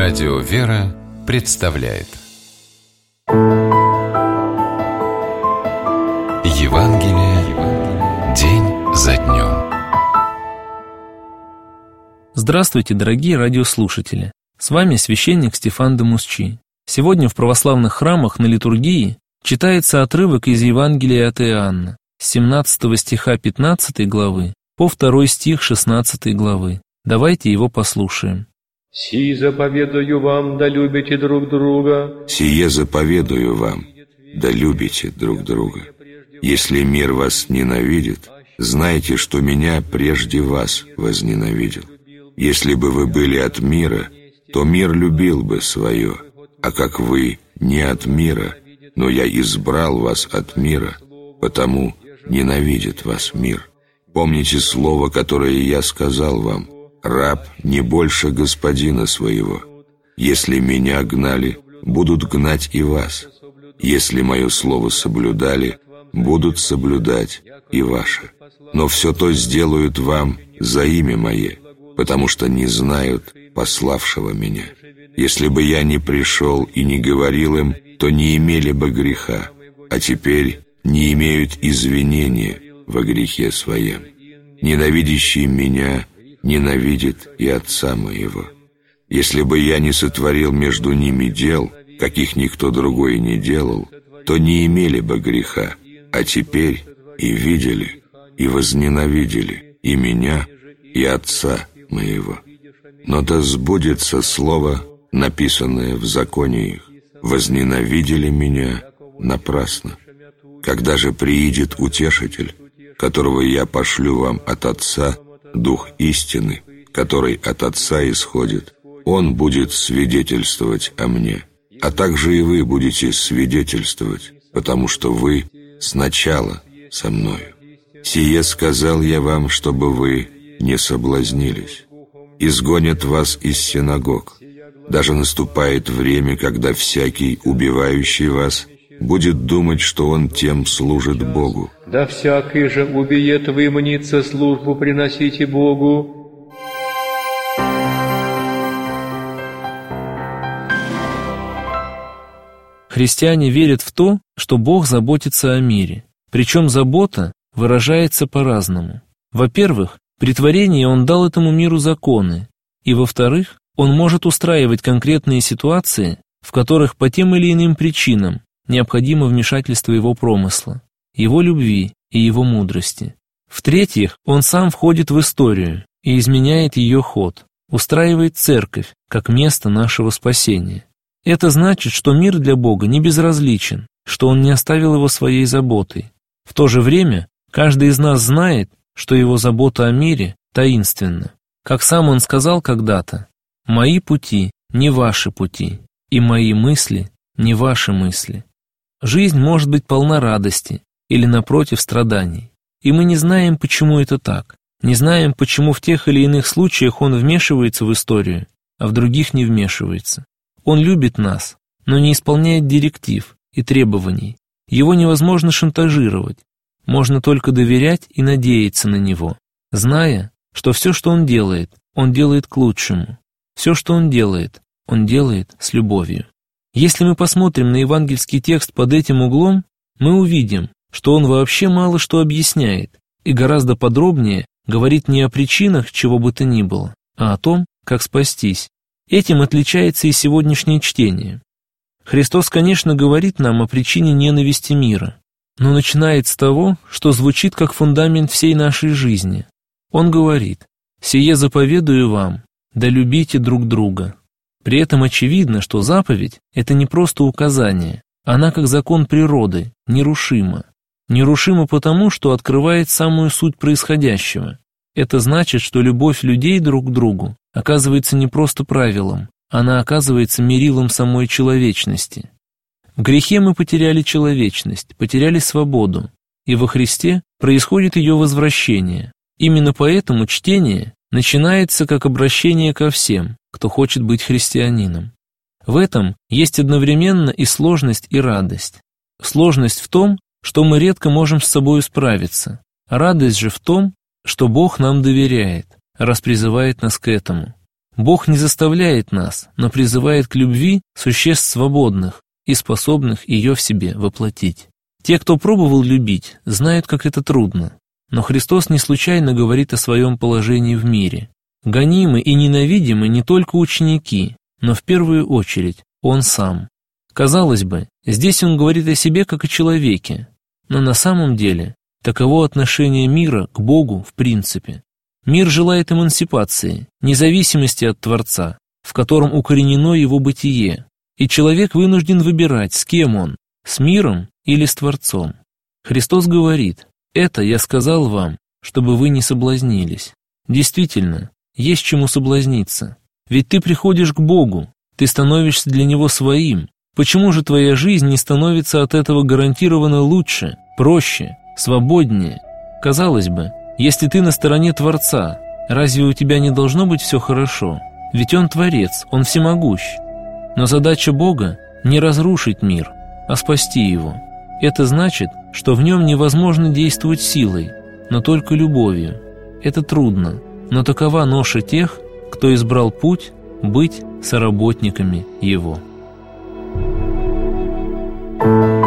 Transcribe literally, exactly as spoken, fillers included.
Радио «Вера» представляет Евангелие день за днем. Здравствуйте, дорогие радиослушатели! С вами священник Стефан де Мусчи. Сегодня в православных храмах на литургии читается отрывок из Евангелия от Иоанна, с семнадцатого стиха пятнадцатой главы по второй стих шестнадцатой главы. Давайте его послушаем. «Сие заповедую вам, да любите друг друга». «Сие заповедую вам, да любите друг друга. Если мир вас ненавидит, знайте, что меня прежде вас возненавидел. Если бы вы были от мира, то мир любил бы свое, а как вы не от мира, но я избрал вас от мира, потому ненавидит вас мир. Помните слово, которое я сказал вам: раб не больше господина своего. Если меня гнали, будут гнать и вас. Если мое слово соблюдали, будут соблюдать и ваше. Но все то сделают вам за имя мое, потому что не знают пославшего меня. Если бы я не пришел и не говорил им, то не имели бы греха, а теперь не имеют извинения во грехе своем. Ненавидящий меня ненавидит и отца моего. Если бы я не сотворил между ними дел, каких никто другой не делал, то не имели бы греха, а теперь и видели, и возненавидели и меня, и отца моего. Но да сбудется слово, написанное в законе их: возненавидели меня напрасно. Когда же приидет Утешитель, которого я пошлю вам от Отца, Дух истины, который от Отца исходит, Он будет свидетельствовать о мне, а также и вы будете свидетельствовать, потому что вы сначала со мною. Сие сказал я вам, чтобы вы не соблазнились. Изгонят вас из синагог. Даже наступает время, когда всякий, убивающий вас, будет думать, что он тем служит Богу. Да всякий же убиет, выманится, службу приносите Богу». Христиане верят в то, что Бог заботится о мире. Причем забота выражается по-разному. Во-первых, при творении Он дал этому миру законы, и, во-вторых, Он может устраивать конкретные ситуации, в которых по тем или иным причинам необходимо вмешательство Его промысла, Его любви и Его мудрости. В-третьих, Он сам входит в историю и изменяет ее ход, устраивает церковь как место нашего спасения. Это значит, что мир для Бога не безразличен, что Он не оставил его своей заботой. В то же время каждый из нас знает, что Его забота о мире таинственна. Как сам Он сказал когда-то: «Мои пути не ваши пути, и мои мысли не ваши мысли». Жизнь может быть полна радости или, напротив, страданий. И мы не знаем, почему это так. Не знаем, почему в тех или иных случаях Он вмешивается в историю, а в других не вмешивается. Он любит нас, но не исполняет директив и требований. Его невозможно шантажировать. Можно только доверять и надеяться на Него, зная, что все, что Он делает, Он делает к лучшему. Все, что Он делает, Он делает с любовью. Если мы посмотрим на евангельский текст под этим углом, мы увидим, что он вообще мало что объясняет и гораздо подробнее говорит не о причинах чего бы то ни было, а о том, как спастись. Этим отличается и сегодняшнее чтение. Христос, конечно, говорит нам о причине ненависти мира, но начинает с того, что звучит как фундамент всей нашей жизни. Он говорит: «Сие заповедую вам, да любите друг друга». При этом очевидно, что заповедь – это не просто указание, она, как закон природы, нерушима. Нерушима потому, что открывает самую суть происходящего. Это значит, что любовь людей друг к другу оказывается не просто правилом, она оказывается мерилом самой человечности. В грехе мы потеряли человечность, потеряли свободу, и во Христе происходит ее возвращение. Именно поэтому чтение начинается как обращение ко всем, кто хочет быть христианином. В этом есть одновременно и сложность, и радость. Сложность в том, что мы редко можем с собой справиться. Радость же в том, что Бог нам доверяет, раз призывает нас к этому. Бог не заставляет нас, но призывает к любви существ свободных и способных ее в себе воплотить. Те, кто пробовал любить, знают, как это трудно. Но Христос не случайно говорит о своем положении в мире. Гонимы и ненавидимы не только ученики, но в первую очередь Он Сам. Казалось бы, здесь Он говорит о себе как о человеке, но на самом деле таково отношение мира к Богу в принципе. Мир желает эмансипации, независимости от Творца, в котором укоренено его бытие, и человек вынужден выбирать, с кем он, с миром или с Творцом. Христос говорит: «Это я сказал вам, чтобы вы не соблазнились». Действительно, есть чему соблазниться. Ведь ты приходишь к Богу, ты становишься для Него своим. Почему же твоя жизнь не становится от этого гарантированно лучше, проще, свободнее? Казалось бы, если ты на стороне Творца, разве у тебя не должно быть все хорошо? Ведь Он Творец, Он всемогущ. Но задача Бога — не разрушить мир, а спасти его. Это значит, что в нем невозможно действовать силой, но только любовью. Это трудно, но такова ноша тех, кто избрал путь быть соработниками Его. Thank you.